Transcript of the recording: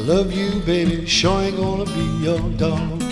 love you, baby, sure ain't gonna be your dog.